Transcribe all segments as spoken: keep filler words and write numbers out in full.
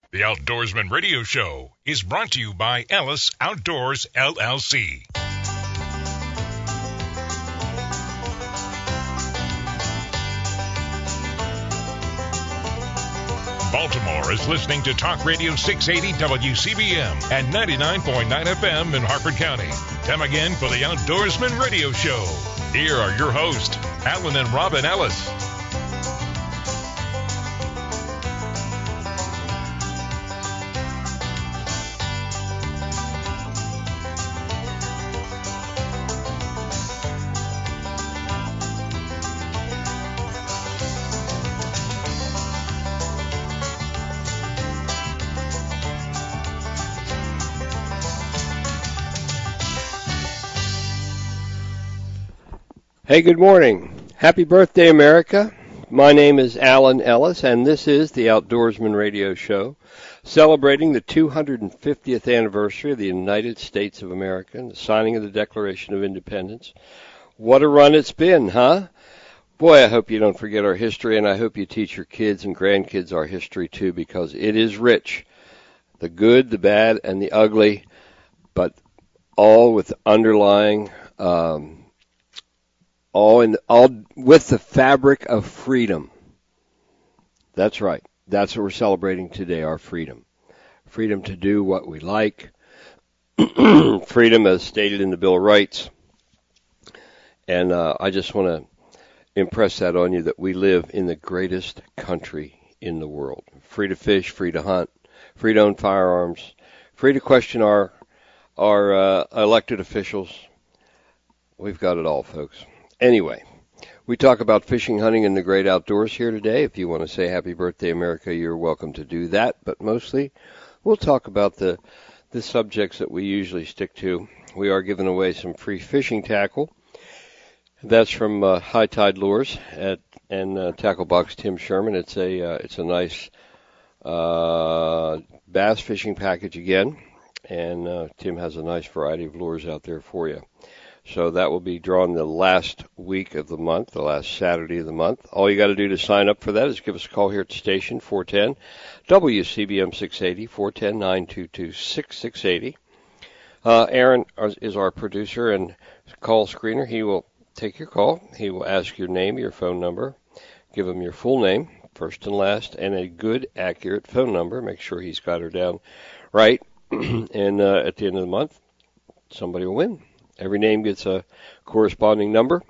The Outdoorsman Radio Show is brought to you by Ellis Outdoors, L L C. Baltimore is listening to Talk Radio six eighty W C B M and ninety-nine point nine F M in Harford County. Time again for the Outdoorsman Radio Show. Here are your hosts, Alan and Robin Ellis. Hey, good morning. Happy birthday, America. My name is Alan Ellis, and this is the Outdoorsman Radio Show, celebrating the two hundred fiftieth anniversary of the United States of America and the signing of the Declaration of Independence. What a run it's been, huh? Boy, I hope you don't forget our history, and I hope you teach your kids and grandkids our history, too, because it is rich. The good, the bad, and the ugly, but all with underlying... Um, All in all with the fabric of freedom. That's right. That's what we're celebrating today, our freedom. Freedom to do what we like. Freedom as stated in the Bill of Rights. And uh, I just want to impress that on you that we live in the greatest country in the world. Free to fish, free to hunt, free to own firearms, free to question our, our uh, elected officials. We've got it all, folks. Anyway, we talk about fishing, hunting, and the great outdoors here today. If you want to say happy birthday, America, you're welcome to do that. But mostly, we'll talk about the the subjects that we usually stick to. We are giving away some free fishing tackle. That's from uh, High Tide Lures at and uh, Tackle Box Tim Sherman. It's a uh, it's a nice uh, bass fishing package again, and uh, Tim has a nice variety of lures out there for you. So that will be drawn the last week of the month, the last Saturday of the month. All you got to do to sign up for that is give us a call here at the station, four one zero W C B M six eighty, four one zero, nine two two, six six eight zero. Uh, Aaron is our producer and call screener. He will take your call. He will ask your name, your phone number, give him your full name, first and last, and a good, accurate phone number. Make sure he's got her down right. and uh, at the end of the month, somebody will win. Every name gets a corresponding number.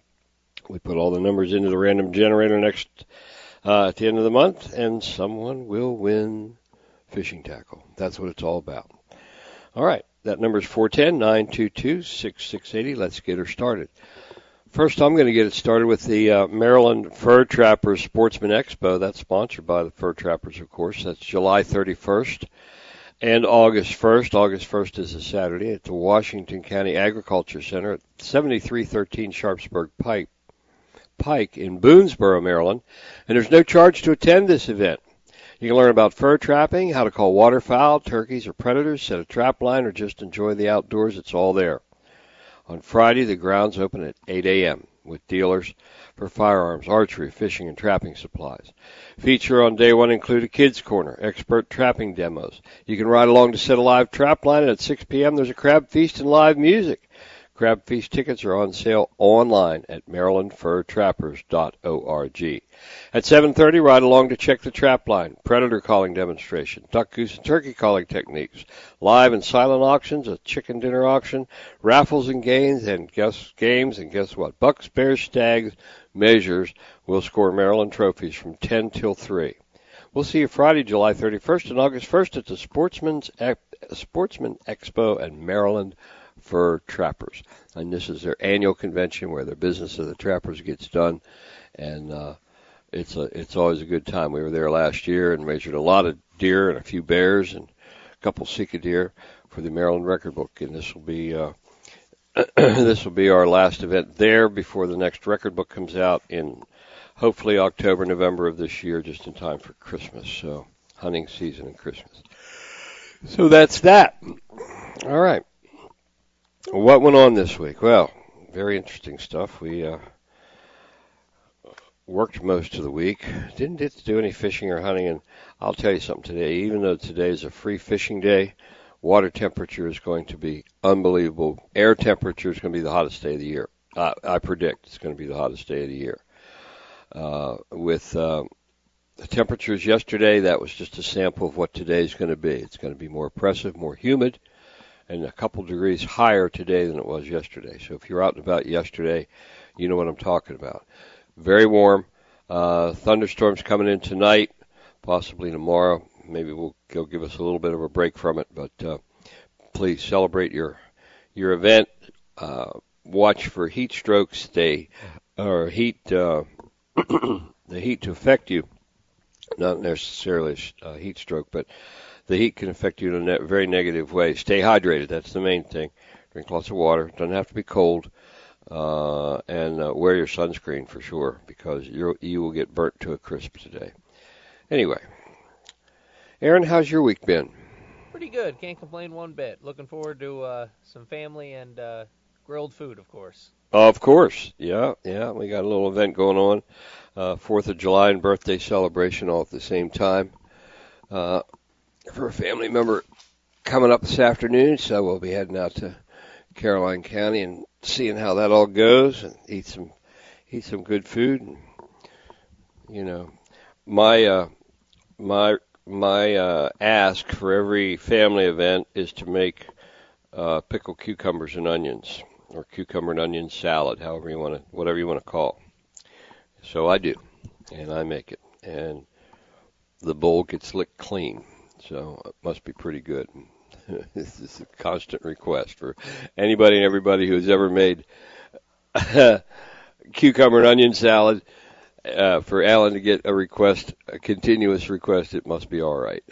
We put all the numbers into the random generator next uh, at the end of the month, and someone will win fishing tackle. That's what it's all about. All right, that number is four one zero, nine two two, six six eight zero. Let's get her started. First, I'm going to get it started with the uh, Maryland Fur Trappers Sportsman Expo. That's sponsored by the Fur Trappers, of course. That's July thirty-first. And August first, August first is a Saturday at the Washington County Agriculture Center at seventy-three thirteen Sharpsburg Pike, Pike in Boonesboro, Maryland. And there's no charge to attend this event. You can learn about fur trapping, how to call waterfowl, turkeys, or predators, set a trap line, or just enjoy the outdoors. It's all there. On Friday, the grounds open at eight a.m. with dealers for firearms, archery, fishing, and trapping supplies. Feature on day one include a kids' corner, expert trapping demos. You can ride along to set a live trap line, and at six p.m. there's a crab feast and live music. Crab feast tickets are on sale online at maryland fur trappers dot org. At seven thirty, ride along to check the trap line, predator calling demonstration, duck, goose, and turkey calling techniques, live and silent auctions, a chicken dinner auction, raffles and games, and guess games, and guess what? Bucks, bears, stags, measures will score Maryland trophies from ten till three. We'll see you Friday, July thirty-first and August first at the Sportsman's Sportsman Expo and Maryland Fur Trappers. And this is their annual convention where the business of the trappers gets done. And uh, it's a, it's always a good time. We were there last year and measured a lot of deer and a few bears and a couple Sika deer for the Maryland Record Book. And this will be uh, this will be our last event there before the next record book comes out in hopefully October, November of this year, just in time for Christmas. So hunting season and Christmas. So that's that. All right. What went on this week? Well, very interesting stuff. We uh, worked most of the week. Didn't get to do any fishing or hunting, and I'll tell you something today. Even though today is a free fishing day, water temperature is going to be unbelievable. Air temperature is going to be the hottest day of the year. I, I predict it's going to be the hottest day of the year. Uh, with uh, the temperatures yesterday, that was just a sample of what today is going to be. It's going to be more oppressive, more humid, and a couple degrees higher today than it was yesterday. So if you're out and about yesterday, you know what I'm talking about. Very warm. Uh, thunderstorms coming in tonight, possibly tomorrow. Maybe we'll go give us a little bit of a break from it, but uh, please celebrate your your event. Uh, watch for heat strokes. Stay or heat uh, the heat to affect you. Not necessarily a uh, heat stroke, but the heat can affect you in a ne- very negative way. Stay hydrated. That's the main thing. Drink lots of water. Doesn't have to be cold. Uh, and uh, wear your sunscreen for sure, because you you will get burnt to a crisp today. Anyway, Aaron, how's your week been? Pretty good. Can't complain one bit. Looking forward to uh, some family and uh, grilled food, of course. Of course, yeah, yeah. We got a little event going on, uh, Fourth of July and birthday celebration all at the same time uh, for a family member coming up this afternoon. So we'll be heading out to Caroline County and seeing how that all goes, and eat some eat some good food. And, you know, my uh, my my uh, ask for every family event is to make uh, pickled cucumbers and onions, or cucumber and onion salad, however you want to, whatever you want to call. So I do, and I make it, and the bowl gets licked clean, so it must be pretty good. This is a constant request for anybody and everybody who's ever made cucumber and onion salad. Uh, for Alan to get a request, a continuous request, it must be all right.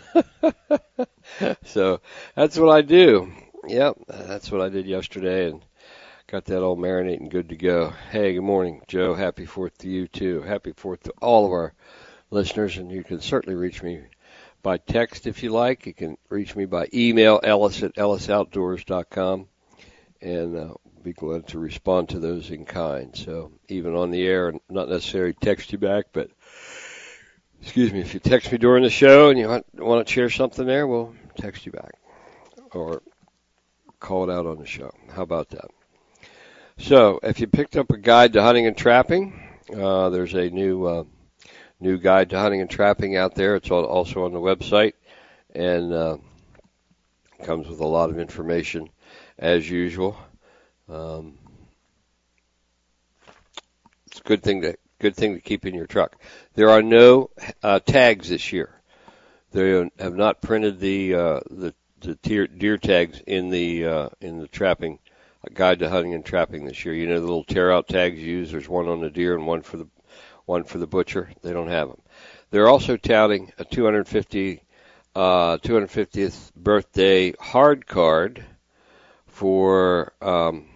So that's what I do. Yep, that's what I did yesterday, and got that all marinating good to go. Hey, good morning, Joe. Happy Fourth to you, too. Happy Fourth to all of our listeners, and you can certainly reach me by text if you like. You can reach me by email, ellis at ellis outdoors dot com, and uh, be glad to respond to those in kind. So even on the air, not necessarily text you back, but excuse me, if you text me during the show and you want, want to share something there, we'll text you back or call it out on the show. How about that? So if you picked up a guide to hunting and trapping, uh, there's a new uh, new guide to hunting and trapping out there. It's also on the website, and uh, comes with a lot of information as usual. Um, it's a good thing to good thing to keep in your truck. There are no uh, tags this year. They have not printed the uh, the, the deer, deer tags in the uh, in the trapping guide to hunting and trapping this year. You know the little tear out tags you use. There's one on the deer and one for the one for the butcher. They don't have them. They're also touting a two hundred fifty uh, two hundred fiftieth birthday hard card for um,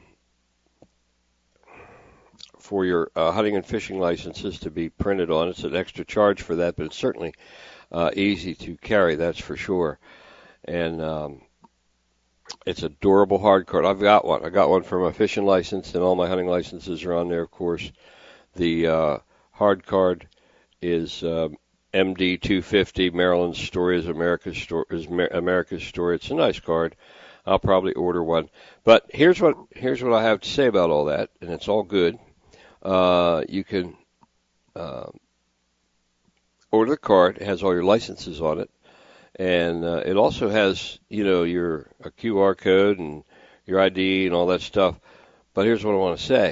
for your uh, hunting and fishing licenses to be printed on. It's an extra charge for that, but it's certainly uh, easy to carry, that's for sure. And um, it's a durable hard card. I've got one. I got one for my fishing license, and all my hunting licenses are on there, of course. The uh, hard card is uh, M D two fifty. Maryland's story is America's story. Is America's story. It's a nice card. I'll probably order one. But here's what here's what I have to say about all that, and it's all good. Uh, you can uh, order the card. It has all your licenses on it, and uh, it also has, you know, your a Q R code and your I D and all that stuff. But here's what I want to say: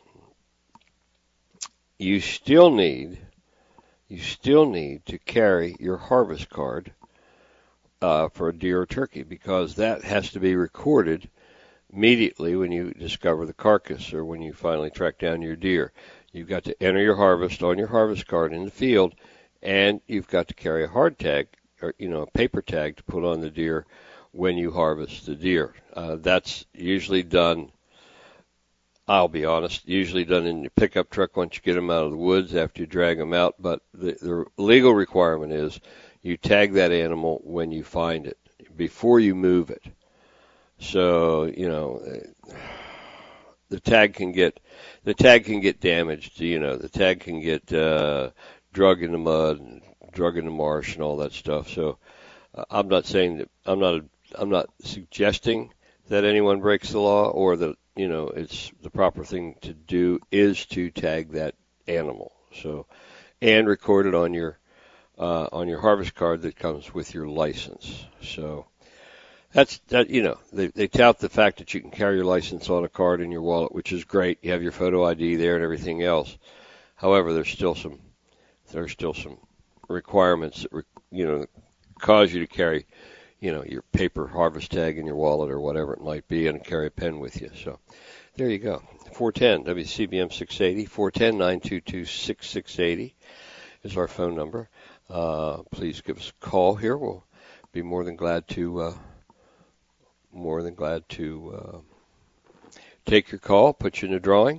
you still need you still need to carry your harvest card uh, for a deer or turkey, because that has to be recorded immediately when you discover the carcass or when you finally track down your deer. You've got to enter your harvest on your harvest card in the field, and you've got to carry a hard tag, or, you know, a paper tag to put on the deer when you harvest the deer. Uh, that's usually done, I'll be honest, usually done in your pickup truck once you get them out of the woods after you drag them out. But the, the legal requirement is you tag that animal when you find it, before you move it. So, you know, the tag can get the tag can get damaged. You know, the tag can get uh, drug in the mud, and drug in the marsh, and all that stuff. So uh, I'm not saying that I'm not a, I'm not suggesting that anyone breaks the law, or that you know it's the proper thing to do is to tag that animal. So and record it on your uh, on your harvest card that comes with your license. So. That's that. You know, they they tout the fact that you can carry your license on a card in your wallet, which is great. You have your photo I D there and everything else. However, there's still some there's still some requirements that re, you know cause you to carry, you know, your paper harvest tag in your wallet or whatever it might be, and carry a pen with you. So there you go. four one zero W C B M six eighty, four one zero, nine two two, six six eight zero is our phone number. Uh, please give us a call here. We'll be more than glad to. Uh, More than glad to uh, take your call, put you in a drawing,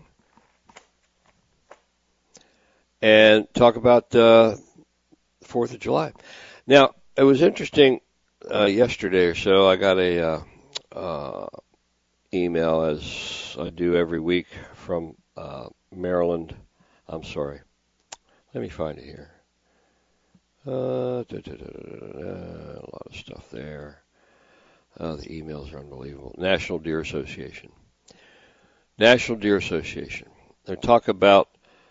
and talk about uh, the fourth of July. Now, it was interesting uh, yesterday or so. I got a uh, uh, email, as I do every week, from uh, Maryland. I'm sorry. Let me find it here. Uh, da, da, da, da, da, da, a lot of stuff there. Uh, the emails are unbelievable. National Deer Association. National Deer Association. They talk about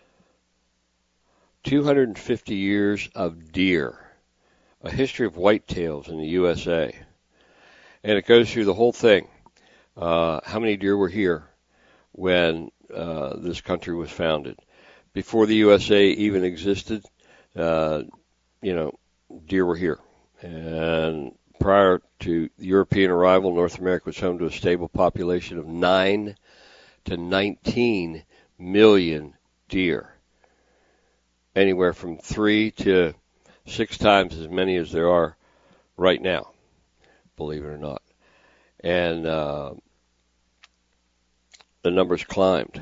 two hundred fifty years of deer, a history of whitetails in the U S A. And it goes through the whole thing. Uh, how many deer were here when uh, this country was founded? Before the U S A even existed, uh, you know, deer were here. And prior to European arrival, North America was home to a stable population of nine to nineteen million deer. Anywhere from three to six times as many as there are right now, believe it or not. And uh, the numbers climbed.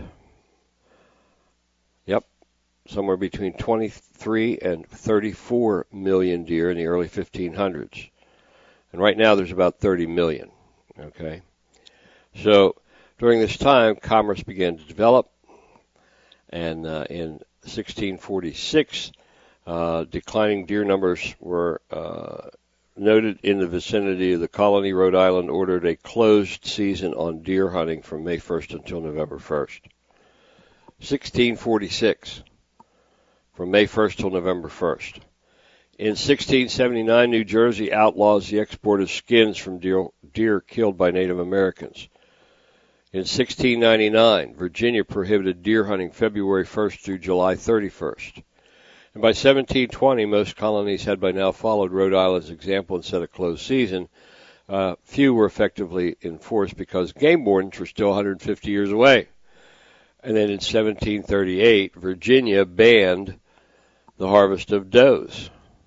Yep, somewhere between twenty-three and thirty-four million deer in the early fifteen hundreds. And right now there's about thirty million, okay? So during this time, commerce began to develop, and uh, in sixteen forty-six, uh, declining deer numbers were uh, noted in the vicinity of the colony. Rhode Island ordered a closed season on deer hunting from May first until November first. sixteen forty-six, from May first till November first. In sixteen seventy-nine, New Jersey outlaws the export of skins from deer, deer killed by Native Americans. In sixteen ninety-nine, Virginia prohibited deer hunting February first through July thirty-first. And by seventeen twenty, most colonies had by now followed Rhode Island's example and set a closed season. Uh, few were effectively enforced because game wardens were still one hundred fifty years away. And then in seventeen thirty-eight, Virginia banned the harvest of does.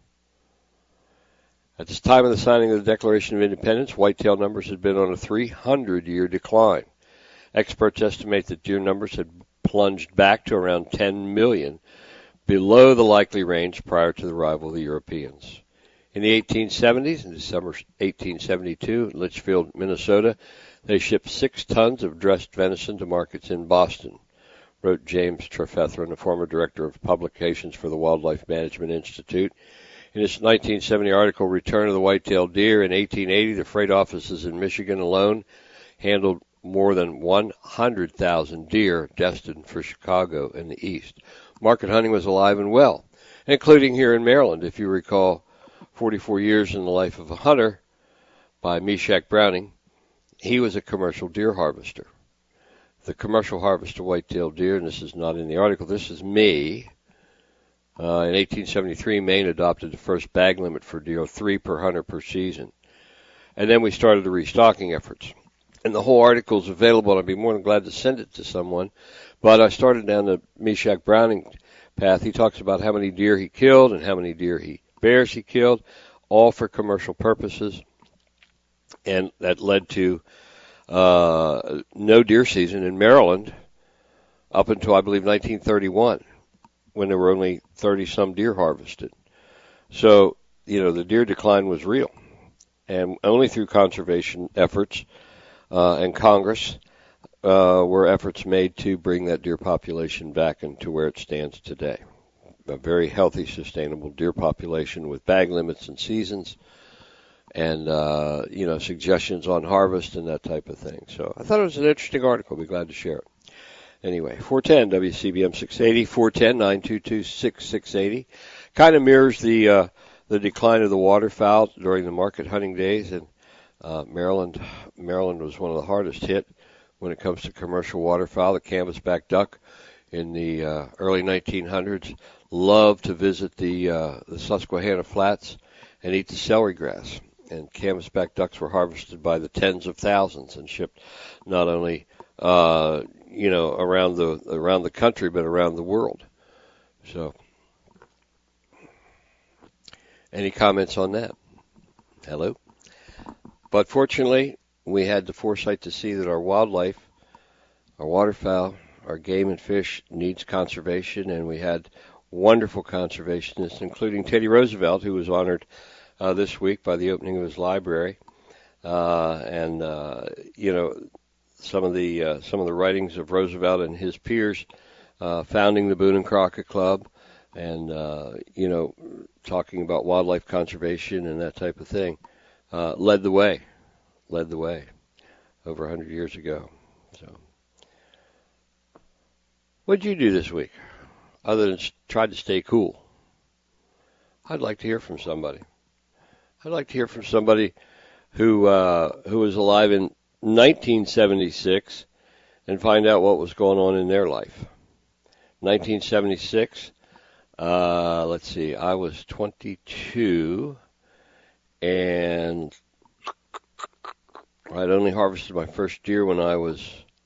At this time of the signing of the Declaration of Independence, whitetail numbers had been on a three hundred year decline. Experts estimate that deer numbers had plunged back to around ten million, below the likely range prior to the arrival of the Europeans. In the eighteen seventies, in December eighteen seventy-two, in Litchfield, Minnesota, they shipped six tons of dressed venison to markets in Boston, wrote James Trefethron, the former director of publications for the Wildlife Management Institute. In his nineteen seventy article, Return of the White-tailed Deer, in eighteen eighty, the freight offices in Michigan alone handled more than one hundred thousand deer destined for Chicago and the East. Market hunting was alive and well, including here in Maryland. If you recall, forty-four years in the Life of a Hunter by Meshack Browning, he was a commercial deer harvester. The commercial harvest of white-tailed deer, and this is not in the article, this is me. Uh, in eighteen seventy-three, Maine adopted the first bag limit for deer, three per hunter per season. And then we started the restocking efforts. And the whole article is available, and I'd be more than glad to send it to someone. But I started down the Meshack Browning path. He talks about how many deer he killed and how many deer he bears he killed, all for commercial purposes. And that led to uh, no deer season in Maryland up until, I believe, nineteen thirty-one. When there were only thirty-some deer harvested. So, you know, the deer decline was real. And only through conservation efforts uh, and Congress uh, were efforts made to bring that deer population back into where it stands today. A very healthy, sustainable deer population with bag limits and seasons, and uh, you know, suggestions on harvest and that type of thing. So I thought it was an interesting article. I'll be glad to share it. Anyway, four ten W C B M six eighty, four ten, nine two two, six six eight zero. Kind of mirrors the uh, the decline of the waterfowl during the market hunting days, and uh, Maryland Maryland was one of the hardest hit when it comes to commercial waterfowl. The canvasback duck in the uh, early nineteen hundreds loved to visit the uh, the Susquehanna Flats and eat the celery grass. And canvasback ducks were harvested by the tens of thousands and shipped not only uh, you know around the around the country but around the world. So, any comments on that? Hello? But fortunately, we had the foresight to see that our wildlife, our waterfowl, our game and fish needs conservation, and we had wonderful conservationists, including Teddy Roosevelt, who was honored uh, this week by the opening of his library. Uh, and, uh, you know, some of the uh, some of the writings of Roosevelt and his peers uh, founding the Boone and Crockett Club and, uh, you know, talking about wildlife conservation and that type of thing, uh, led the way, led the way over one hundred years ago. So, what did you do this week other than try to stay cool? I'd like to hear from somebody. I'd like to hear from somebody who uh, who was alive in nineteen seventy-six and find out what was going on in their life. nineteen seventy-six, uh, let's see, I was twenty-two, and I'd only harvested my first deer when I was,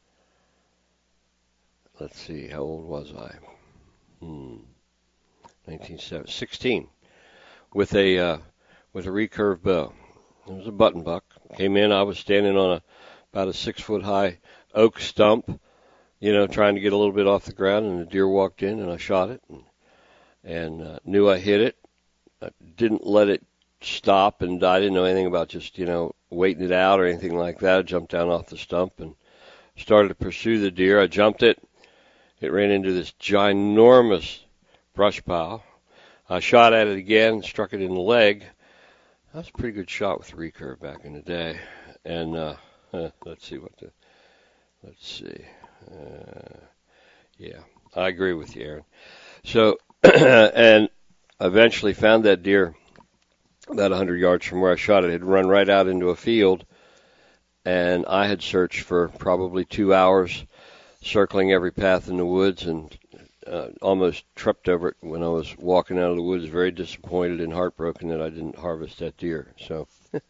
let's see, how old was I? Hmm, nineteen sixteen, with a uh, with a recurve bow. It was a button buck. Came in, I was standing on a about a six foot high oak stump, you know, trying to get a little bit off the ground, and the deer walked in, and I shot it, and, and uh, knew I hit it. I didn't let it stop, and I didn't know anything about just, you know, waiting it out or anything like that. I jumped down off the stump and started to pursue the deer. I jumped it. It ran into this ginormous brush pile. I shot at it again, struck it in the leg. That was a pretty good shot with recurve back in the day. And uh, let's see what the, let's see. Uh, yeah, I agree with you, Aaron. So, and eventually found that deer about one hundred yards from where I shot it. It had run right out into a field, and I had searched for probably two hours, circling every path in the woods, and uh, almost tripped over it when I was walking out of the woods, very disappointed and heartbroken that I didn't harvest that deer. So,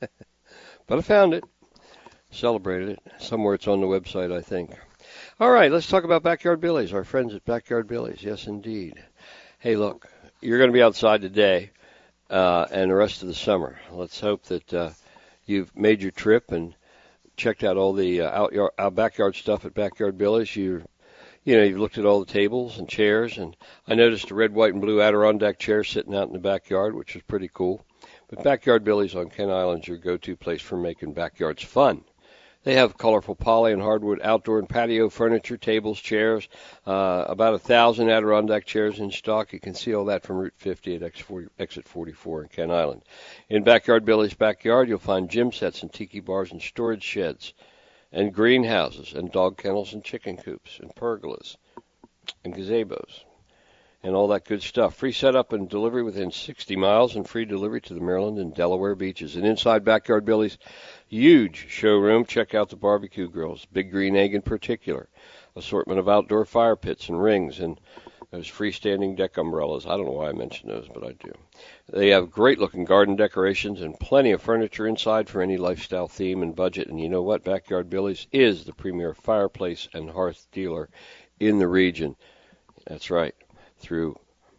but I found it, celebrated it. Somewhere it's on the website, I think. All right, let's talk about Backyard Billy's, our friends at Backyard Billy's. Yes, indeed. Hey, look, you're going to be outside today uh, and the rest of the summer. Let's hope that uh, you've made your trip and checked out all the uh, out, yard, out backyard stuff at Backyard Billy's. You, you know, you've looked at all the tables and chairs, and I noticed a red, white, and blue Adirondack chair sitting out in the backyard, which was pretty cool. But Backyard Billy's on Kent Island is your go-to place for making backyards fun. They have colorful poly and hardwood outdoor and patio furniture, tables, chairs, uh, about a thousand Adirondack chairs in stock. You can see all that from Route fifty at exit forty-four in Kent Island. In Backyard Billy's backyard, you'll find gym sets and tiki bars and storage sheds and greenhouses and dog kennels and chicken coops and pergolas and gazebos and all that good stuff. Free setup and delivery within sixty miles and free delivery to the Maryland and Delaware beaches. And inside Backyard Billy's huge showroom, check out the barbecue grills, Big Green Egg in particular, assortment of outdoor fire pits and rings, and those freestanding deck umbrellas. I don't know why I mentioned those, but I do. They have great-looking garden decorations and plenty of furniture inside for any lifestyle theme and budget. And you know what? Backyard Billy's is the premier fireplace and hearth dealer in the region. That's right, through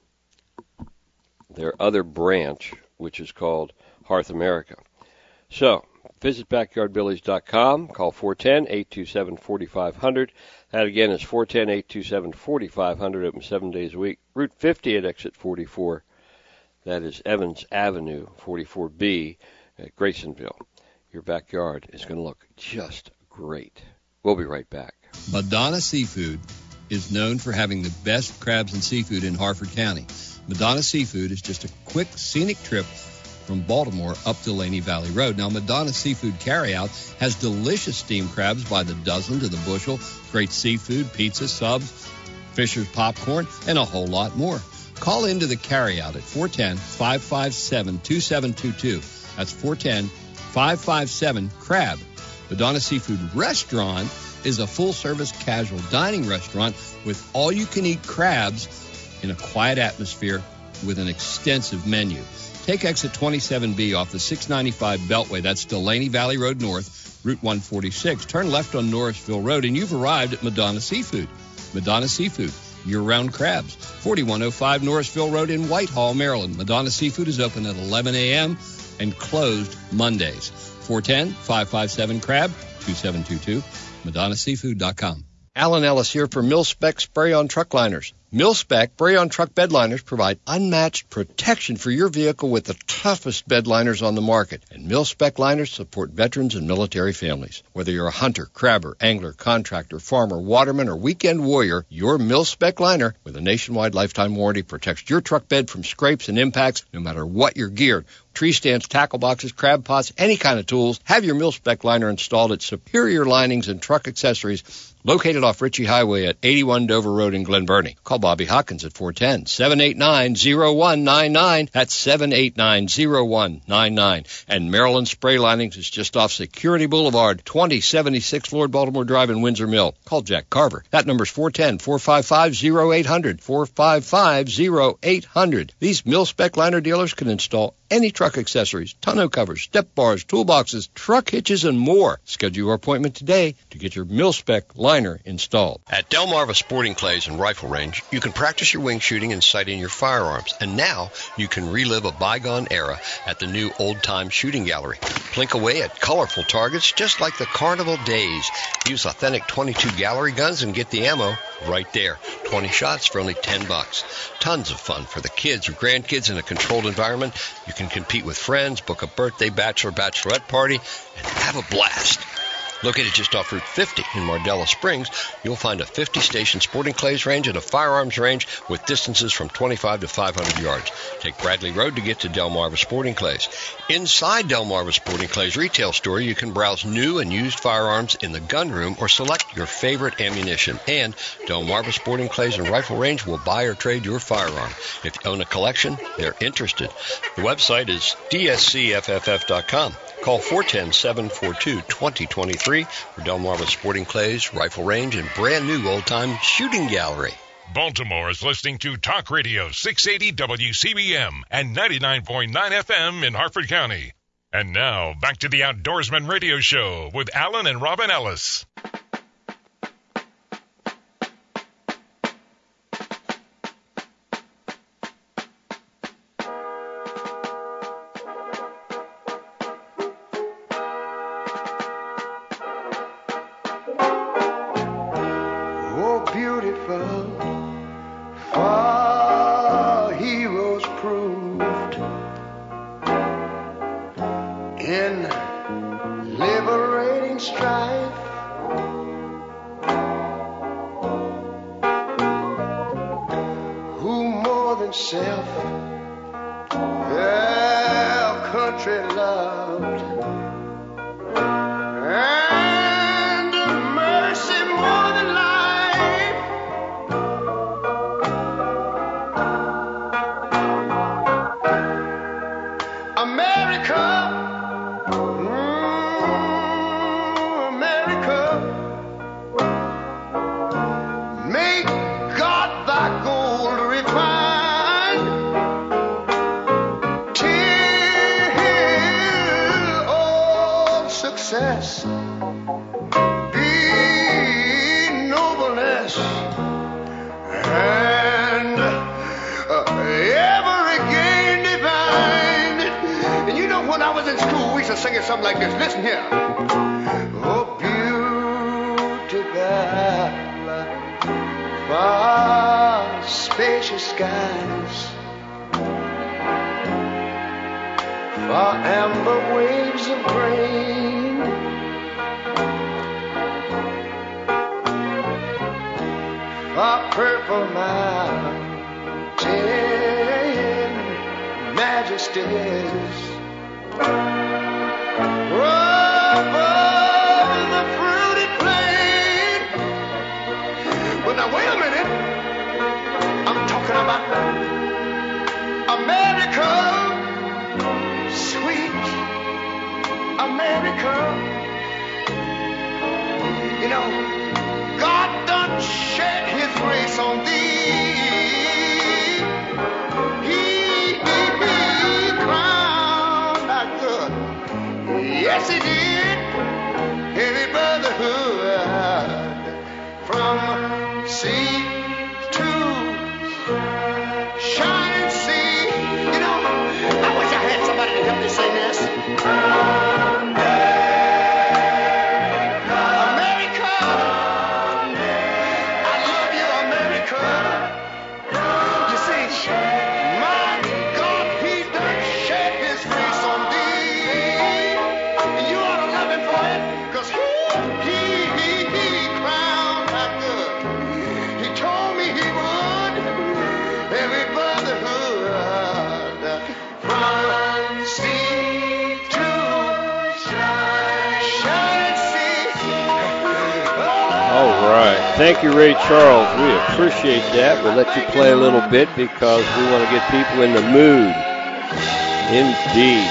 their other branch, which is called Hearth America. So, visit backyard billies dot com. Call four one zero, eight two seven, four five zero zero. That again is four one zero, eight two seven, four five zero zero. Open seven days a week. Route fifty at exit forty-four. That is Evans Avenue, forty-four B at Graysonville. Your backyard is going to look just great. We'll be right back. Madonna Seafood is known for having the best crabs and seafood in Harford County. Madonna Seafood is just a quick, scenic trip from Baltimore up to Laney Valley Road. Now, Madonna Seafood Carryout has delicious steamed crabs by the dozen to the bushel, great seafood, pizza, subs, Fisher's popcorn, and a whole lot more. Call into the carryout at four one zero, five five seven, two seven two two. That's four one zero, five five seven, CRAB. Madonna Seafood Restaurant is a full-service casual dining restaurant with all-you-can-eat crabs in a quiet atmosphere with an extensive menu. Take exit twenty-seven B off the six ninety-five Beltway. That's Delaney Valley Road North, Route one forty-six. Turn left on Norrisville Road, and you've arrived at Madonna Seafood. Madonna Seafood, year-round crabs. forty-one oh five Norrisville Road in Whitehall, Maryland. Madonna Seafood is open at eleven a.m. and closed Mondays. four one zero, five five seven, CRAB, two seven two two, madonna seafood dot com. Alan Ellis here for Mil-Spec Spray-On Truck Liners. Mil-Spec Spray-On Truck Bed Liners provide unmatched protection for your vehicle with the toughest bed liners on the market. And Mil-Spec liners support veterans and military families. Whether you're a hunter, crabber, angler, contractor, farmer, waterman, or weekend warrior, your Mil-Spec liner with a nationwide lifetime warranty protects your truck bed from scrapes and impacts no matter what you're geared. Tree stands, tackle boxes, crab pots, any kind of tools. Have your Mil-Spec liner installed at Superior Linings and Truck Accessories, located off Ritchie Highway at eighty-one Dover Road in Glen Burnie. Call Bobby Hawkins at four one zero, seven eight nine, zero one nine nine. That's seven eight nine, zero one nine nine. And Maryland Spray Linings is just off Security Boulevard, twenty seventy-six Lord Baltimore Drive in Windsor Mill. Call Jack Carver. That number's four one zero, four five five, zero eight zero zero, four five five, zero eight zero zero. These Mil-Spec liner dealers can install any truck accessories, tonneau covers, step bars, toolboxes, truck hitches, and more. Schedule your appointment today to get your Mil-Spec liner installed. At Delmarva Sporting Clays and Rifle Range, you can practice your wing shooting and sighting your firearms. And now you can relive a bygone era at the new Old Time Shooting Gallery. Plink away at colorful targets just like the carnival days. Use authentic twenty-two gallery guns and get the ammo right there. twenty shots for only ten bucks. Tons of fun for the kids or grandkids in a controlled environment. You can compete with friends, book a birthday, bachelor, bachelorette party, and have a blast. Located just off Route fifty in Mardella Springs, you'll find a fifty-station sporting clays range and a firearms range with distances from twenty-five to five hundred yards. Take Bradley Road to get to Delmarva Sporting Clays. Inside Delmarva Sporting Clays retail store, you can browse new and used firearms in the gun room or select your favorite ammunition. And Delmarva Sporting Clays and Rifle Range will buy or trade your firearm. If you own a collection, they're interested. The website is D S C F F F dot com. Call four one zero, seven four two, two zero two three for Delmarva Sporting Clays, Rifle Range, and brand new old-time shooting gallery. Baltimore is listening to Talk Radio six eighty W C B M and ninety-nine point nine F M in Harford County. And now, back to the Outdoorsman Radio Show with Alan and Robin Ellis. Something like this. Listen here. Oh, beautiful, far spacious skies, far amber waves of grain, wonderful mountain majesties. Over the fruity plain. But now wait a minute. I'm talking about America, sweet America. You know, God done shed his grace on thee. He, he, he crowned our good. Yes, he did. Heavy brotherhood from sea to shining sea. You know, I wish I had somebody to help me sing this. Thank you, Ray Charles. We appreciate that. We'll let you play a little bit because we want to get people in the mood. Indeed.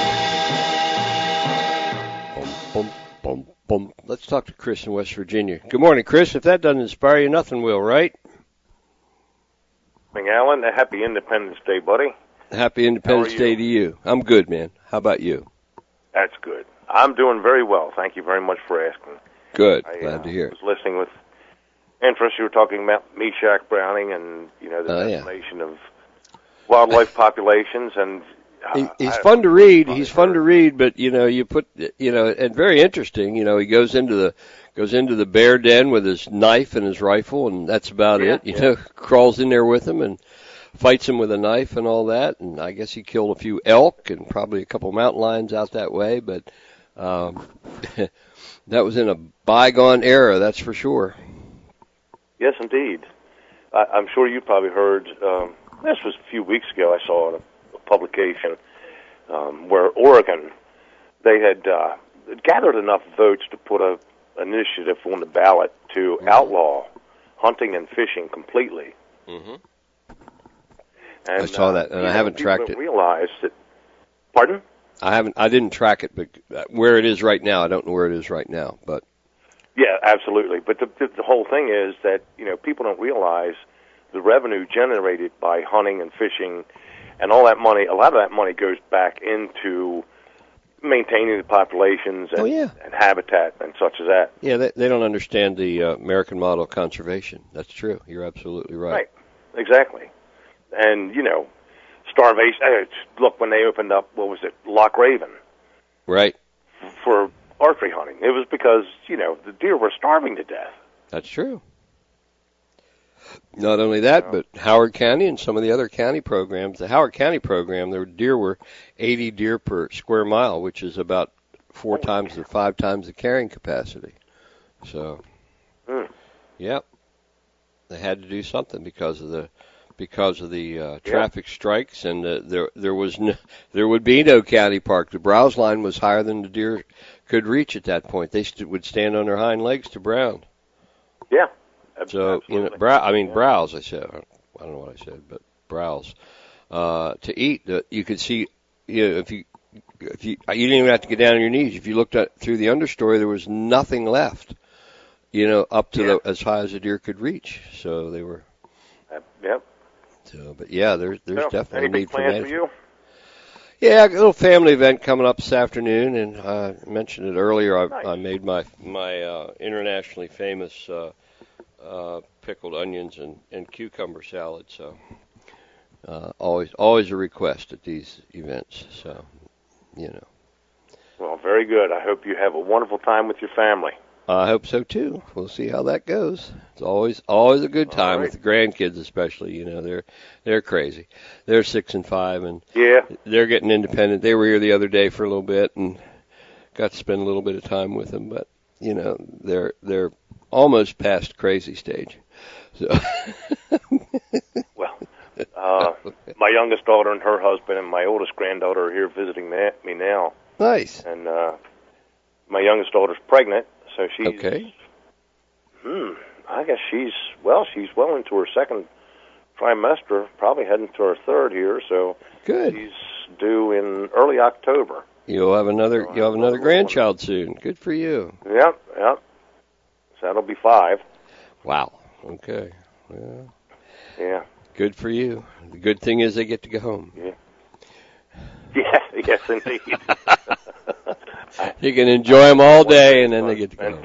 Boom, boom, boom, boom. Let's talk to Chris in West Virginia. Good morning, Chris. If that doesn't inspire you, nothing will, right? Good morning, Alan. A happy Independence Day, buddy. Happy Independence Day to you. I'm good, man. How about you? That's good. I'm doing very well. Thank you very much for asking. Good. I, Glad uh, to hear it. I was listening with interest. You were talking about Meshack Browning and, you know, the oh, decimation yeah. of wildlife populations. And uh, he, he's I, fun to read. He's fun to read, but, you know, you put, you know, and very interesting. You know, he goes into the goes into the bear den with his knife and his rifle, and that's about yeah, it. You yeah. know, crawls in there with him and fights him with a knife and all that. And I guess he killed a few elk and probably a couple mountain lions out that way. But um, that was in a bygone era, that's for sure. Yes, indeed. I, I'm sure you probably heard, um, this was a few weeks ago, I saw in a, a publication um, where Oregon, they had uh, gathered enough votes to put a, an initiative on the ballot to mm-hmm. outlaw hunting and fishing completely. Mm-hmm. And, I saw that, and uh, I know, haven't tracked don't it. Realize that, pardon? I haven't. I didn't track it, but where it is right now, I don't know where it is right now, but. Yeah, absolutely. But the, the, the whole thing is that, you know, people don't realize the revenue generated by hunting and fishing and all that money, a lot of that money goes back into maintaining the populations and, oh, yeah. and habitat and such as that. Yeah, they, they don't understand the uh, American model of conservation. That's true. You're absolutely right. Right, exactly. And, you know, starvation, uh, look, when they opened up, what was it, Loch Raven. Right. For archery hunting. It was because, you know, the deer were starving to death. That's true. Not only that, but Howard County and some of the other county programs. The Howard County program, the deer were eighty deer per square mile, which is about four oh, times or five times the carrying capacity. So, mm. yeah, they had to do something because of the because of the uh, traffic yeah. strikes, and uh, there there was no, there would be no county park. The browse line was higher than the deer could reach at that point. They st- would stand on their hind legs to browse. Yeah. So, absolutely. you know, brow, I mean, yeah. browse, I said. I don't know what I said, but browse. Uh, to eat, uh, you could see, you know, if you, if you, you didn't even have to get down on your knees. If you looked at, through the understory, there was nothing left, you know, up to yeah. the, as high as a deer could reach. So they were. Uh, yep. So, but yeah, there's, there's so, definitely any a need big for plans management. for you? Yeah, a little family event coming up this afternoon, and uh, I mentioned it earlier. I, nice. I made my my uh, internationally famous uh, uh, pickled onions and, and cucumber salad. So uh, always always a request at these events. So you know. Well, very good. I hope you have a wonderful time with your family. I hope so too. We'll see how that goes. It's always always a good time right. with the grandkids, especially. You know, they're they're crazy. They're six and five, and yeah, they're getting independent. They were here the other day for a little bit, and got to spend a little bit of time with them. But you know, they're they're almost past crazy stage. So Well, uh, my youngest daughter and her husband and my oldest granddaughter are here visiting me me now. Nice. And uh, my youngest daughter's pregnant, so she's... Okay. Hmm, I guess she's, well, she's well into her second trimester, probably heading to her third here, so Good. she's due in early October. You'll have another. So You'll have another one. grandchild soon. Good for you. Yep, yep. So that'll be five. Wow. Okay. Well, Yeah. good for you. The good thing is they get to go home. Yeah. Yeah, yes, indeed. You can enjoy them all day, and then they get to go home.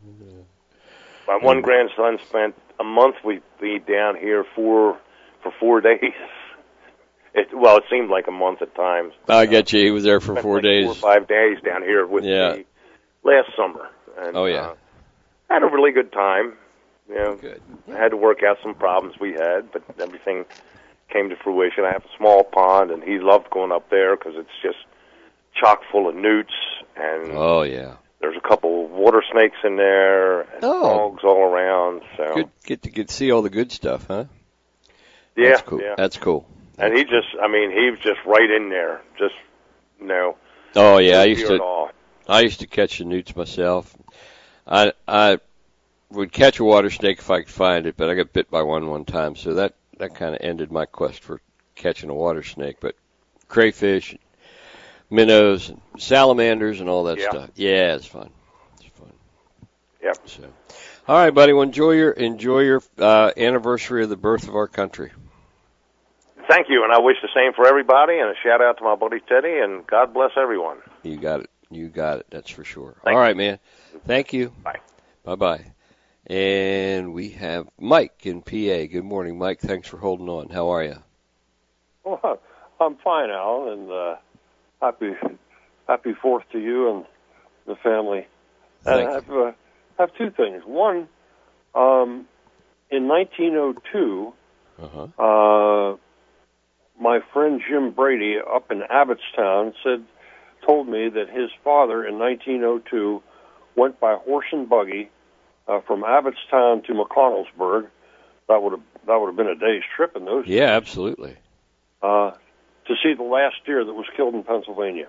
My one grandson spent a month with me down here for for four days. It, well, it seemed like a month at times. I get you. He was there for Spent four like days. Four or five days down here with Yeah. me last summer. And, Oh, yeah. Uh, had a really good time. You know, Good. I had to work out some problems we had, but everything came to fruition. I have a small pond, and he loved going up there because it's just chock full of newts, and Oh yeah. there's a couple of water snakes in there, and Oh. frogs all around. So Good. Get to get to see all the good stuff, huh? yeah, That's cool. yeah. That's cool. And he just, I mean, he was just right in there, just you know. Oh yeah. I didn't used fear to. at all. I used to catch the newts myself. I I would catch a water snake if I could find it, but I got bit by one one time, so that that kind of ended my quest for catching a water snake. But crayfish, minnows, and salamanders, and all that Yeah. stuff. Yeah, it's fun. It's fun. Yep. So, all right, buddy. Well, enjoy your enjoy your uh, anniversary of the birth of our country. Thank you, and I wish the same for everybody, and a shout out to my buddy Teddy, and God bless everyone. You got it. You got it. That's for sure. Thank all you. right, man. Thank you. Bye. Bye-bye. And we have Mike in P A. Good morning, Mike. Thanks for holding on. How are you? Well, I'm fine, Alan, and uh, happy happy Fourth to you and the family. And Thank I have, uh, have two things. One, um, in nineteen oh two, Uh-huh. uh, my friend Jim Brady up in Abbottstown said, told me that his father in nineteen oh two went by horse and buggy uh, from Abbottstown to McConnellsburg. That would have that would have been a day's trip in those Yeah, absolutely. uh, to see the last deer that was killed in Pennsylvania.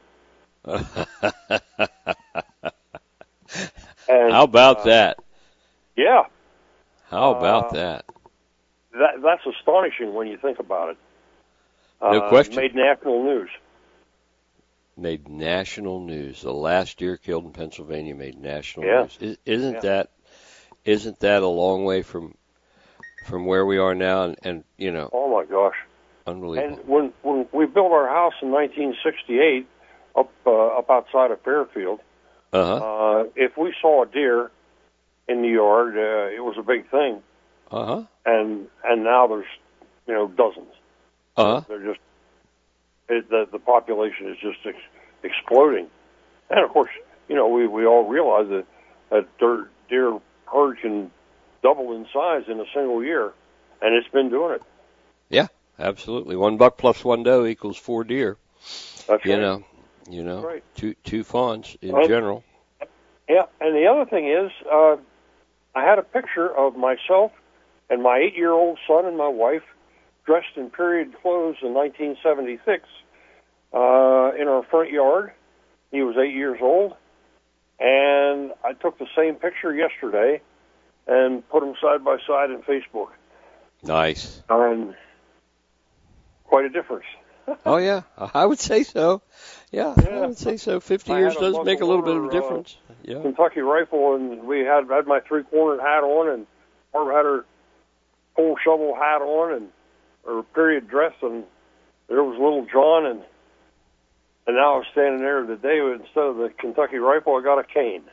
And, How about uh, that? Yeah, How about uh, that? that that's astonishing when you think about it. No uh, question. Made national news. Made national news. The last deer killed in Pennsylvania made national Yeah. news. Is, isn't Yeah. that isn't that a long way from from where we are now? And, and you know, Oh my gosh! unbelievable. And when when we built our house in nineteen sixty-eight up uh, up outside of Fairfield, Uh-huh. uh, if we saw a deer in the yard, uh, it was a big thing. Uh-huh. And and now there's you know dozens. Uh-huh. They're just it, the the population is just ex- exploding, and of course, you know we, we all realize that that deer, deer herd can double in size in a single year, and it's been doing it. Yeah, absolutely. One buck plus one doe equals four deer. That's You right. know, you know, Right. two two fawns in Well, general. Yeah, and the other thing is, uh, I had a picture of myself and my eight-year-old son and my wife dressed in period clothes in nineteen seventy-six uh, in our front yard. He was eight years old, and I took the same picture yesterday and put them side by side in Facebook. Nice. And quite a difference. Oh yeah, I would say so. Yeah, I Yeah. would say so. Fifty I years had a does make a little bit of a muzzleloader, uh, difference. Yeah. Kentucky rifle, and we had had my three-cornered hat on, and Barb had her full shovel hat on, and her period dress, and there was little John, and and now I was standing there today. Instead of the Kentucky rifle, I got a cane.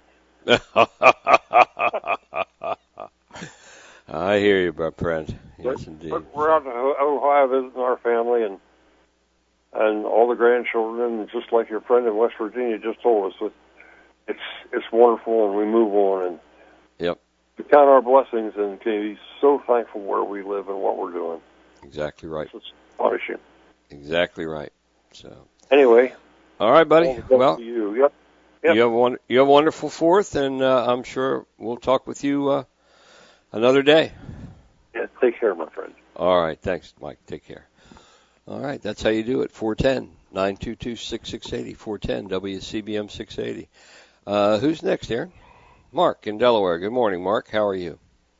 I hear you, my friend. Yes, But- indeed. but we're out in Ohio visiting our family, and and all the grandchildren, and just like your friend in West Virginia just told us, that it's it's wonderful, and we move on, and Yep, to count our blessings, and to be so thankful where we live and what we're doing. exactly right. It's astonishing. Exactly right. So, Anyway, all right, buddy. all the best Well, to you. Yep. Yep. you have one. You have a wonderful Fourth, and uh, I'm sure we'll talk with you uh, another day. Yeah, take care, my friend. All right. Thanks, Mike. Take care. All right. That's how you do it. four one zero, nine two two, six six eight zero. four one zero W C B M six eighty. Uh, who's next, Aaron? Mark in Delaware. Good morning, Mark. How are you?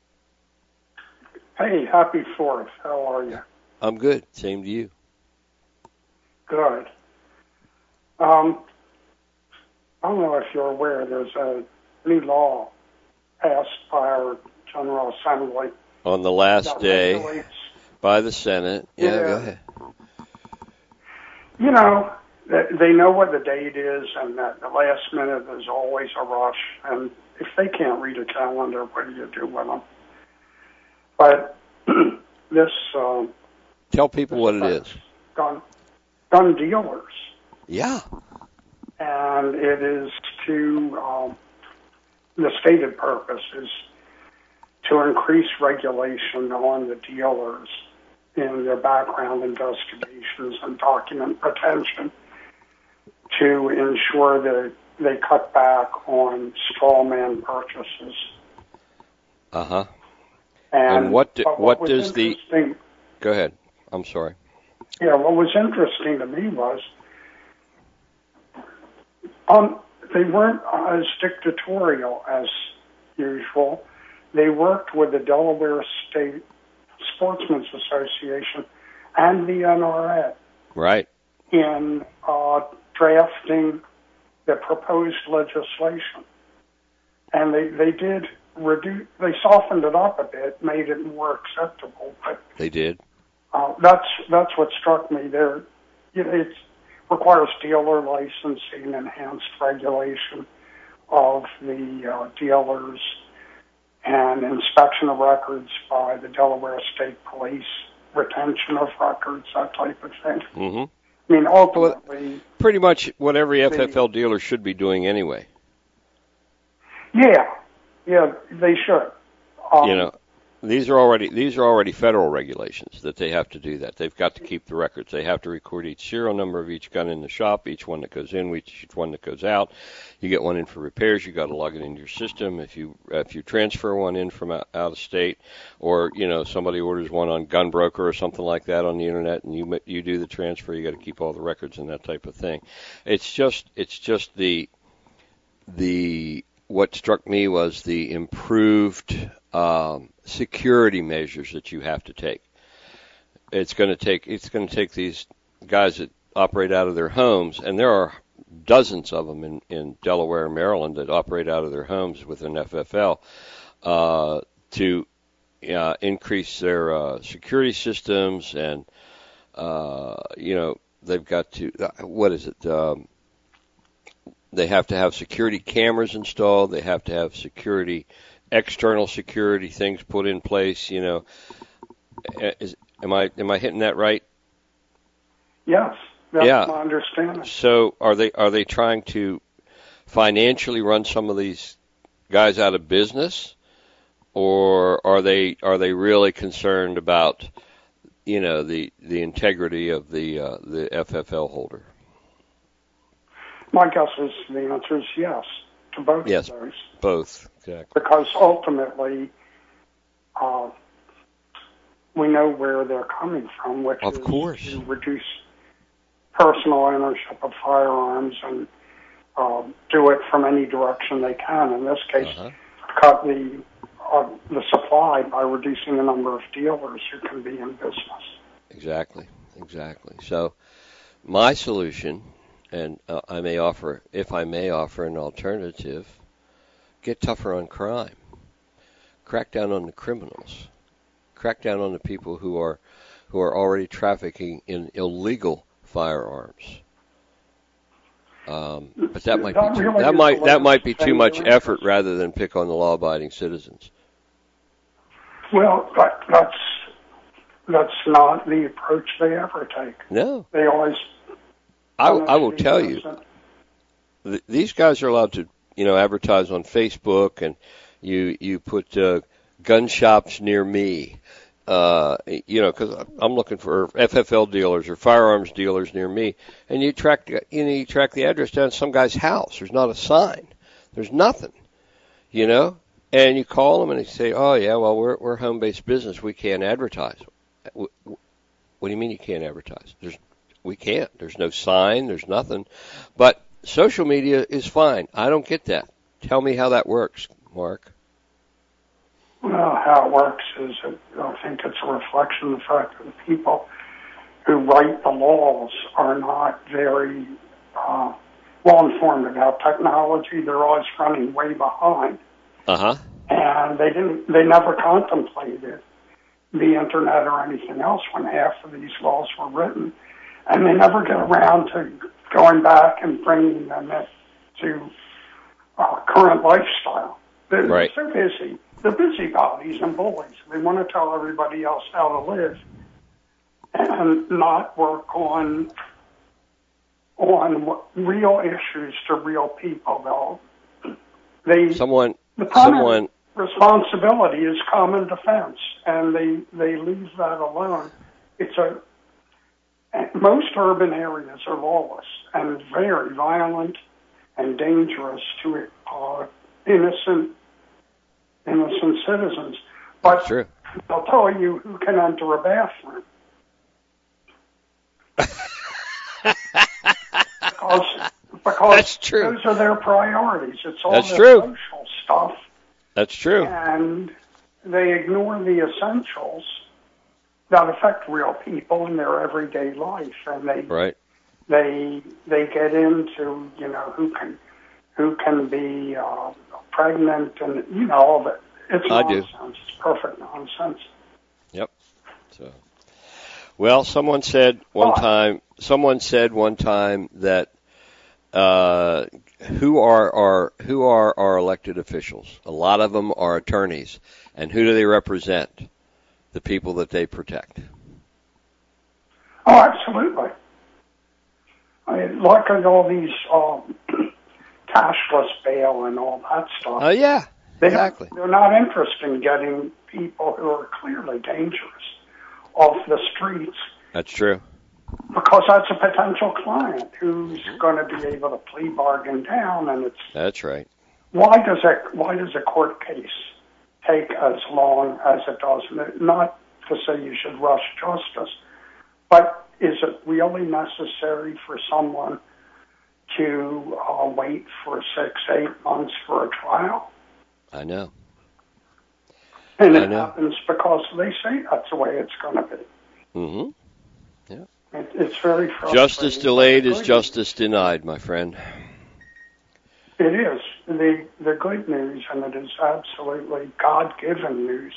Hey, happy fourth. How are you? I'm good. Same to you. Good. Um, I don't know if you're aware, there's a new law passed by our General Assembly. On the last that day regulates- by the Senate. Yeah, Yeah. go ahead. You know, they they know what the date is, and that the last minute is always a rush. And if they can't read a calendar, what do you do with them? But this uh, Tell people what it is. gun gun dealers, Yeah. and it is to um, the stated purpose is to increase regulation on the dealers in their background investigations and document retention to ensure that they cut back on straw man purchases. Uh-huh. And, And what do- but what was does the- interesting- Go ahead. I'm sorry. Yeah, what was interesting to me was um, they weren't as dictatorial as usual. They worked with the Delaware State Sportsmen's Association and the N R A Right. in uh, drafting the proposed legislation. And they, they did reduce, they softened it up a bit, made it more acceptable. But They did. uh, that's that's what struck me there. You know, it requires dealer licensing, enhanced regulation of the uh, dealers, and inspection of records by the Delaware State Police, retention of records, that type of thing. Mm-hmm. I mean, ultimately, Pretty much what every F F L dealer should be doing anyway. yeah, yeah, they should. Um, You know, these are already these are already federal regulations that they have to do that. They've got to keep the records. They have to record each serial number of each gun in the shop, each one that goes in, each one that goes out. You get one in for repairs, you got to log it into your system. If you if you transfer one in from out, out of state, or you know somebody orders one on Gunbroker or something like that on the internet, and you you do the transfer, you got to keep all the records and that type of thing. It's just it's just the the what struck me was the improved um, security measures that you have to take. It's going to take it's going to take these guys that operate out of their homes, and there are dozens of them in, in Delaware and Maryland that operate out of their homes with an F F L, uh, to uh, increase their uh, security systems, and uh, you know they've got to what is it? Um, They have to have security cameras installed. They have to have security, external security things put in place. You know, is, am I am I hitting that right? Yes, that's Yeah. my understanding. So are they are they trying to financially run some of these guys out of business, or are they are they really concerned about you know the the integrity of the uh, the F F L holder? My guess is the answer is yes to both Yes. of those. Both, exactly. Because ultimately, uh, we know where they're coming from, which Of is course. to reduce personal ownership of firearms and uh, do it from any direction they can. In this case, Uh-huh. cut the uh, the supply by reducing the number of dealers who can be in business. Exactly, exactly. So my solution, and uh, I may offer, if I may offer an alternative, get tougher on crime. Crack down on the criminals. Crack down on the people who are who are already trafficking in illegal firearms. Um, but that might That be too, really that is might the that might latest be too thing much doing effort this. rather than pick on the law-abiding citizens. Well, that, that's that's not the approach they ever take. No, They always. I, I will honestly tell you. innocent. th- these guys are allowed to, you know, advertise on Facebook, and you you put uh, gun shops near me, uh, you know, because I'm looking for F F L dealers or firearms dealers near me, and you track the- you know you track the address down to some guy's house. There's not a sign. There's nothing, you know, and you call them and they say, oh yeah, well we're we're home based business, we can't advertise. What do you mean you can't advertise? There's, we can't. There's no sign. There's nothing. But social media is fine. I don't get that. Tell me how that works, Mark. Well, how it works is that I think it's a reflection of the fact that the people who write the laws are not very uh, well informed about technology. They're always running way behind. Uh-huh. And they didn't. They never contemplated the internet or anything else when half of these laws were written, and they never get around to going back and bringing them to uh, current lifestyle. They're right. so busy. They're busybodies and bullies. They want to tell everybody else how to live and not work on on real issues to real people. Though they someone the someone. responsibility is common defense, and they they leave that alone. It's a most urban areas are lawless and very violent and dangerous to uh, innocent innocent citizens. But True. they'll tell you who can enter a bathroom. because because That's true. those are their priorities. It's all That's their true. social stuff. That's true. And they ignore the essentials that affect real people in their everyday life, and they Right. they they get into you know who can who can be uh, pregnant and you know all that. It's I do. nonsense. It's perfect nonsense. Yep. So, well, someone said one Oh. time. Someone said one time that uh, who are our who are our elected officials? A lot of them are attorneys, and who do they represent? The people that they protect. Oh, absolutely. I mean, look at all these um, cashless bail and all that stuff. Oh yeah, They exactly. They're not interested in getting people who are clearly dangerous off the streets That's true. because that's a potential client who's going to be able to plea bargain down. And it's That's right. why does a why does a court case take as long as it does? Not to say you should rush justice, but is it really necessary for someone to uh, wait for six, eight months for a trial? I know. And I it know. happens because they say that's the way it's going to be. Mm-hmm. Yeah. It, it's very frustrating. Justice delayed is justice denied, my friend. It is. The, the good news, and it is absolutely God-given news,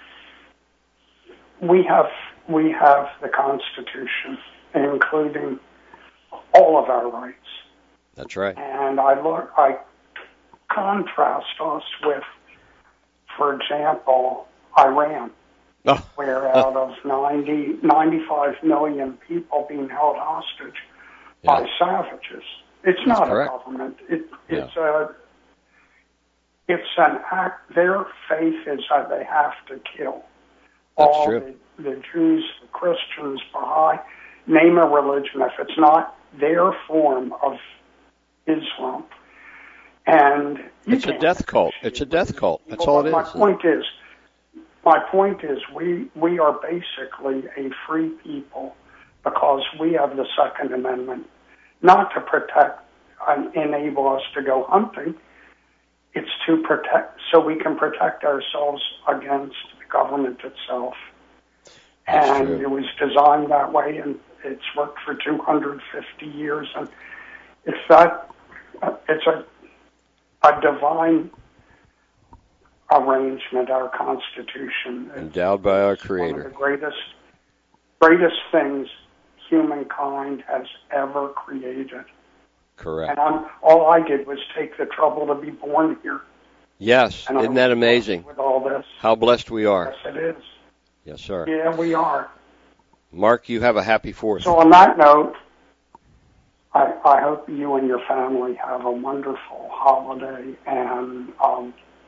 we have we have the Constitution, including all of our rights. That's right. And I look, I contrast us with, for example, Iran, Oh. where out of ninety, ninety-five million people being held hostage Yeah. by savages. It's not correct. a government. It, it's a it's an act. Their faith is that they have to kill That's all true. the, the Jews, the Christians, Baha'i, name a religion. If it's not their form of Islam, and you It's a can't death cult. appreciate It's a death cult. That's Well, all it my is. point is, my point is, we we are basically a free people because we have the Second Amendment, not to protect and enable us to go hunting. It's to protect, so we can protect ourselves against the government itself. That's And true. it was designed that way, and it's worked for two hundred fifty years. And it's that, it's a a divine arrangement, our Constitution. Endowed by our It's one Creator. of the greatest, greatest things humankind has ever created. Correct. And I'm, all I did was take the trouble to be born here. Yes. And I Isn't that was amazing? blessed with all this. How blessed we are. Yes, it is. Yes, sir. Yeah, we are. Mark, you have a happy Fourth. So on that note, I, I hope you and your family have a wonderful holiday, and um,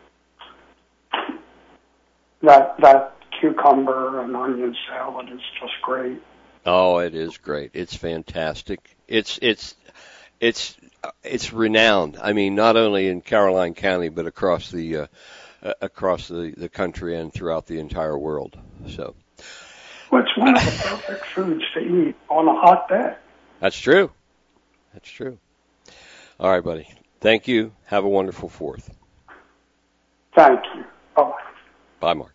that that cucumber and onion salad is just great. Oh, it is great. It's fantastic. It's it's it's it's renowned. I mean, not only in Caroline County, but across the uh, uh, across the, the country and throughout the entire world. So, Well, What's one of the perfect foods to eat on a hot day? That's true. That's true. All right, buddy. Thank you. Have a wonderful fourth. Thank you. Bye-bye. Bye, Mark.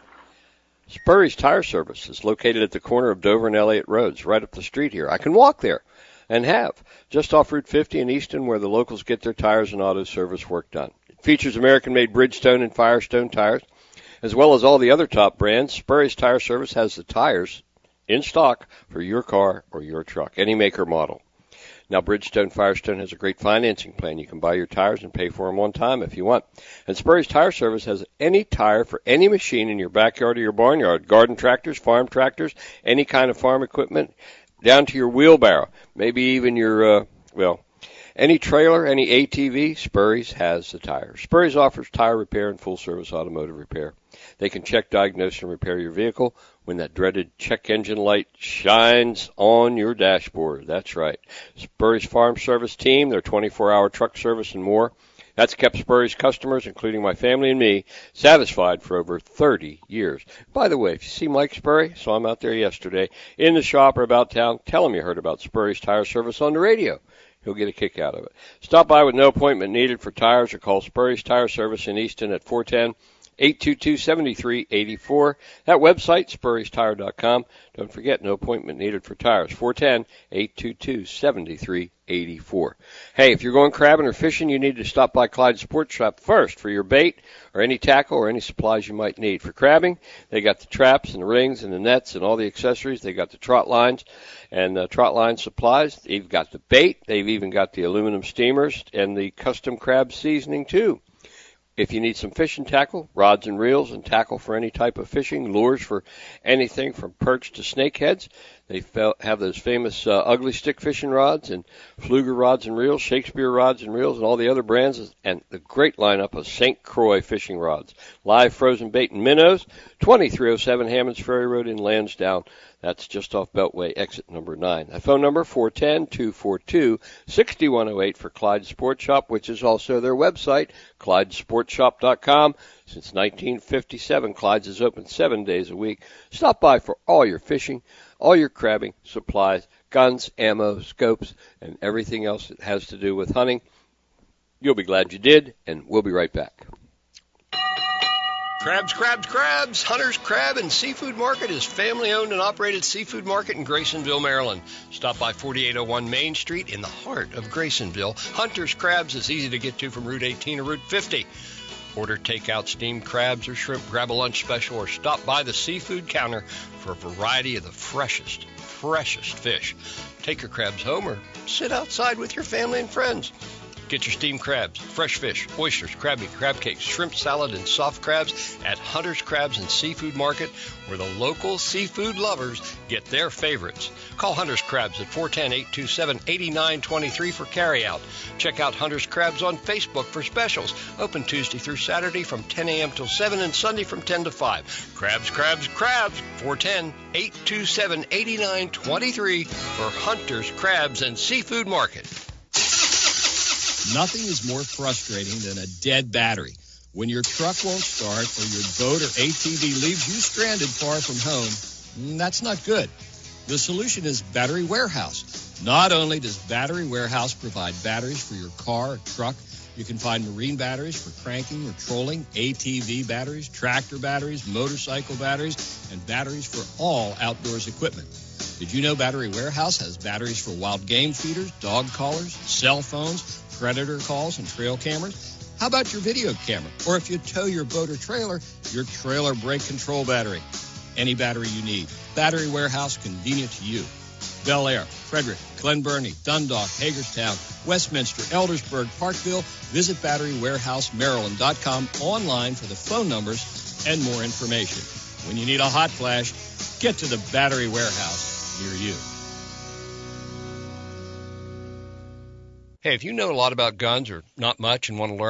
Spurry's Tire Service is located at the corner of Dover and Elliott Roads, right up the street here. I can walk there and have, just off Route fifty in Easton, where the locals get their tires and auto service work done. It features American-made Bridgestone and Firestone tires, as well as all the other top brands. Spurry's Tire Service has the tires in stock for your car or your truck, any make or model. Now, Bridgestone Firestone has a great financing plan. You can buy your tires and pay for them on time if you want. And Spurry's Tire Service has any tire for any machine in your backyard or your barnyard, garden tractors, farm tractors, any kind of farm equipment, down to your wheelbarrow, maybe even your, uh, well, any trailer, any A T V, Spurry's has the tire. Spurry's offers tire repair and full-service automotive repair. They can check, diagnose, and repair your vehicle when that dreaded check engine light shines on your dashboard. That's right. Spurry's Farm Service Team, their twenty-four hour truck service and more. That's kept Spurry's customers, including my family and me, satisfied for over thirty years. By the way, if you see Mike Spurry, saw him out there yesterday, in the shop or about town, tell him you heard about Spurry's Tire Service on the radio. He'll get a kick out of it. Stop by with no appointment needed for tires or call Spurry's Tire Service in Easton at four one zero, eight two two, seven three eight four. That website, spurrys tire dot com. Don't forget, no appointment needed for tires. four one zero, eight two two, seven three eight four. Hey, if you're going crabbing or fishing, you need to stop by Clyde's Sports Shop first for your bait or any tackle or any supplies you might need. For crabbing, they got the traps and the rings and the nets and all the accessories. They got the trot lines and uh, trot line supplies. They've got the bait. They've even got the aluminum steamers and the custom crab seasoning, too. If you need some fishing tackle, rods and reels and tackle for any type of fishing, lures for anything from perch to snakeheads, they have those famous uh, ugly stick fishing rods and Fluger rods and reels, Shakespeare rods and reels, and all the other brands, and the great lineup of Saint Croix fishing rods. Live frozen bait and minnows, twenty-three oh seven Hammonds Ferry Road in Lansdowne. That's just off Beltway, exit number nine. The phone number, four one zero, two four two, six one zero eight for Clyde Sports Shop, which is also their website, clyde sports shop dot com. Since nineteen fifty-seven, Clyde's is open seven days a week. Stop by for all your fishing, all your crabbing, supplies, guns, ammo, scopes, and everything else that has to do with hunting. You'll be glad you did, and we'll be right back. Crabs, crabs, crabs. Hunter's Crab and Seafood Market is family-owned and operated seafood market in Graysonville, Maryland. Stop by forty-eight oh one Main Street in the heart of Graysonville. Hunter's Crabs is easy to get to from Route eighteen or Route fifty. Order takeout steamed crabs or shrimp, grab a lunch special, or stop by the seafood counter for a variety of the freshest, freshest fish. Take your crabs home or sit outside with your family and friends. Get your steamed crabs, fresh fish, oysters, crab meat, crab cakes, shrimp salad, and soft crabs at Hunter's Crabs and Seafood Market, where the local seafood lovers get their favorites. Call Hunter's Crabs at four one zero, eight two seven, eight nine two three for carryout. Check out Hunter's Crabs on Facebook for specials. Open Tuesday through Saturday from ten a.m. till seven and Sunday from ten to five. Crabs, crabs, crabs. four one zero, eight two seven, eight nine two three for Hunter's Crabs and Seafood Market. Nothing is more frustrating than a dead battery. When your truck won't start or your boat or A T V leaves you stranded far from home, that's not good. The solution is Battery Warehouse. Not only does Battery Warehouse provide batteries for your car or truck, you can find marine batteries for cranking or trolling, A T V batteries, tractor batteries, motorcycle batteries, and batteries for all outdoors equipment. Did you know Battery Warehouse has batteries for wild game feeders, dog collars, cell phones, predator calls, and trail cameras? How about your video camera? Or if you tow your boat or trailer, your trailer brake control battery. Any battery you need. Battery Warehouse, convenient to you. Bel Air, Frederick, Glen Burnie, Dundalk, Hagerstown, Westminster, Eldersburg, Parkville. Visit battery warehouse maryland dot com online for the phone numbers and more information. When you need a hot flash, get to the Battery Warehouse near you. Hey, if you know a lot about guns or not much and want to learn,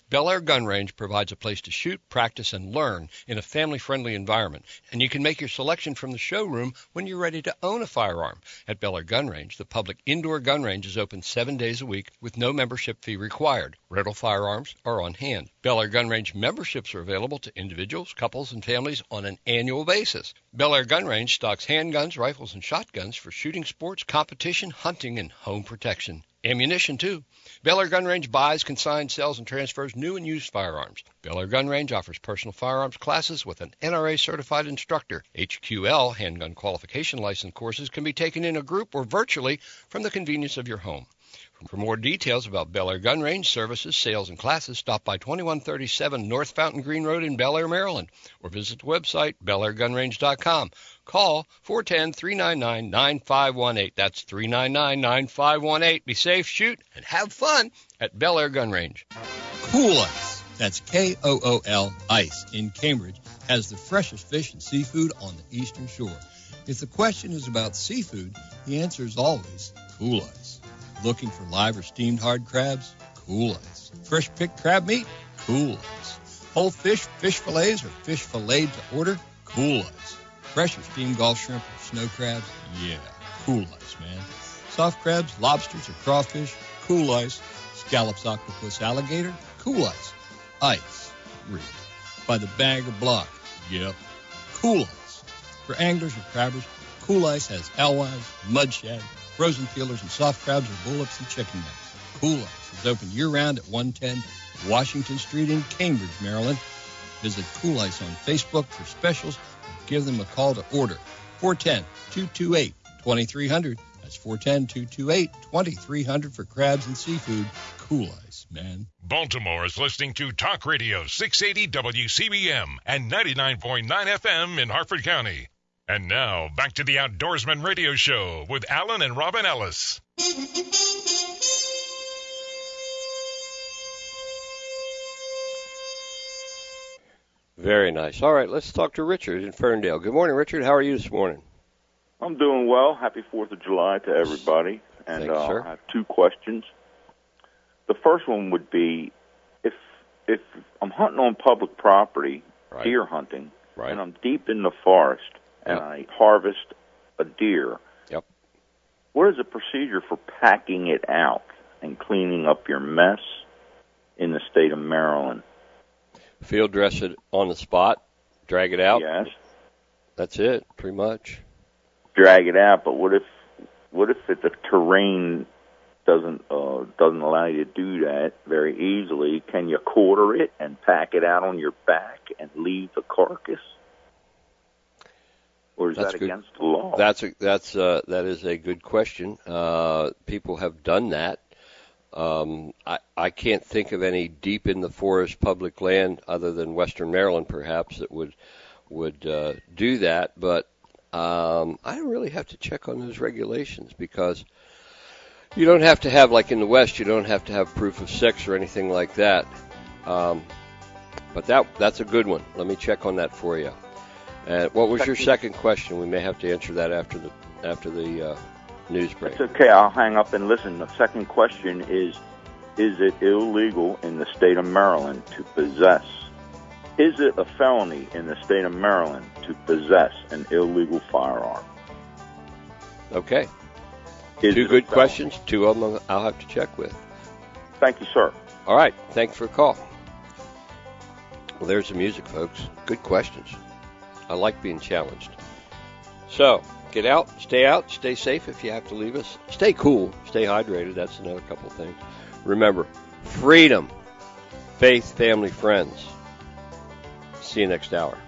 Bel Air Gun Range provides a place to shoot, practice, and learn in a family-friendly environment, and you can make your selection from the showroom when you're ready to own a firearm. At Bel Air Gun Range, the public indoor gun range is open seven days a week with no membership fee required. Rental firearms are on hand. Bel Air Gun Range memberships are available to individuals, couples, and families on an annual basis. Bel Air Gun Range stocks handguns, rifles, and shotguns for shooting sports, competition, hunting, and home protection. Ammunition, too. Bel Air Gun Range buys, consigns, sells, and transfers new and used firearms. Bel Air Gun Range offers personal firearms classes with an N R A-certified instructor. H Q L, handgun qualification license courses, can be taken in a group or virtually from the convenience of your home. For more details about Bel Air Gun Range services, sales, and classes, stop by twenty-one thirty-seven North Fountain Green Road in Bel Air, Maryland, or visit the website, bel air gun range dot com. Call four one zero, three nine nine, nine five one eight. That's three nine nine, nine five one eight. Be safe, shoot, and have fun at Bel Air Gun Range. Cool Ice, that's K O O L Ice, in Cambridge, has the freshest fish and seafood on the Eastern Shore. If the question is about seafood, the answer is always Cool Ice. Looking for live or steamed hard crabs? Cool Ice. Fresh picked crab meat? Cool Ice. Whole fish, fish fillets, or fish filleted to order? Cool Ice. Fresh or steamed Gulf shrimp or snow crabs? Yeah, Cool Ice, man. Soft crabs, lobsters, or crawfish? Cool Ice. Scallops, octopus, alligator? Cool Ice. Ice. Read. By the bag or block? Yep. Cool Ice. For anglers or crabbers, Cool Ice has alewives, mud shad, frozen peelers, and soft crabs or bullets and chicken necks. Cool Ice is open year-round at one ten Washington Street in Cambridge, Maryland. Visit Cool Ice on Facebook for specials or give them a call to order. four one zero, two two eight, two three zero zero. That's four one zero, two two eight, two three zero zero for crabs and seafood. Cool Ice, man. Baltimore is listening to Talk Radio six eighty W C B M and ninety-nine point nine F M in Harford County. And now, back to the Outdoorsman Radio Show with Alan and Robin Ellis. Very nice. All right, let's talk to Richard in Ferndale. Good morning, Richard. How are you this morning? I'm doing well. Happy fourth of July to everybody. And Thanks, uh, sir. I have two questions. The first one would be, if if I'm hunting on public property, Right. deer hunting, Right. and I'm deep in the forest, and Yep. I harvest a deer, Yep. what is the procedure for packing it out and cleaning up your mess in the state of Maryland? Field dress it on the spot, drag it out. Yes. That's it, pretty much. Drag it out, but what if what if it, the terrain doesn't uh, doesn't allow you to do that very easily? Can you quarter it and pack it out on your back and leave the carcass, or is That's that good. against the law? That's a, that's uh, that is a good question. Uh, people have done that. Um, I I can't think of any deep in the forest public land other than Western Maryland, perhaps, that would would uh, do that. But um, I don't really have to check on those regulations because you don't have to have, like in the West, you don't have to have proof of sex or anything like that. Um, but that that's a good one. Let me check on that for you. And what was your second question? We may have to answer that after the after the uh, news break. It's okay. I'll hang up and listen. The second question is, is it illegal in the state of Maryland to possess? Is it a felony in the state of Maryland to possess an illegal firearm? Okay. Is Two it a good felony? questions. Two of them I'll have to check with. Thank you, sir. All right. Thanks for the call. Well, there's the music, folks. Good questions. I like being challenged. So, get out, stay out, stay safe if you have to leave us. Stay cool, stay hydrated. That's another couple of things. Remember, freedom, faith, family, friends. See you next hour.